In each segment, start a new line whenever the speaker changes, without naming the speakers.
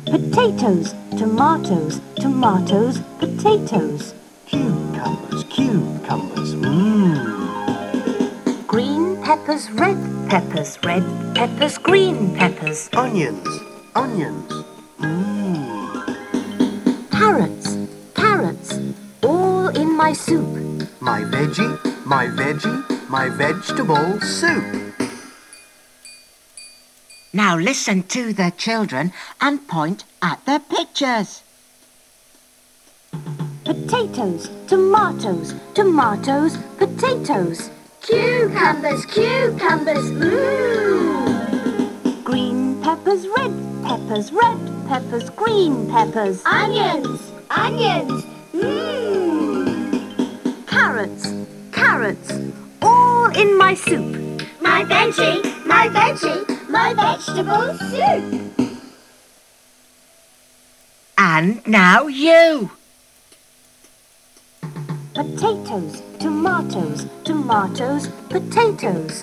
Potatoes, tomatoes, tomatoes, potatoes.
Cucumbers, cucumbers,
Green peppers, red peppers, red peppers, green peppers.
Onions, onions,
Carrots, carrots, all in my soup.
My veggie, my veggie, my vegetable soup.
Now listen to the children and point at the pictures.
Potatoes, tomatoes, tomatoes, potatoes.
Cucumbers, cucumbers,
Green peppers, red peppers, red peppers, green peppers.
Onions, onions,
Carrots, carrots, all in my soup.
My veggie, my veggie, my vegetable soup.
And now you.
Potatoes, tomatoes, tomatoes, potatoes.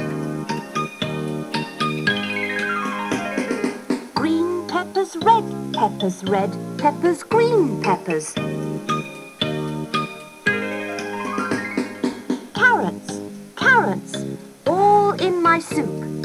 Green peppers, red peppers, red peppers, green peppers. Carrots, carrots, all in my soup.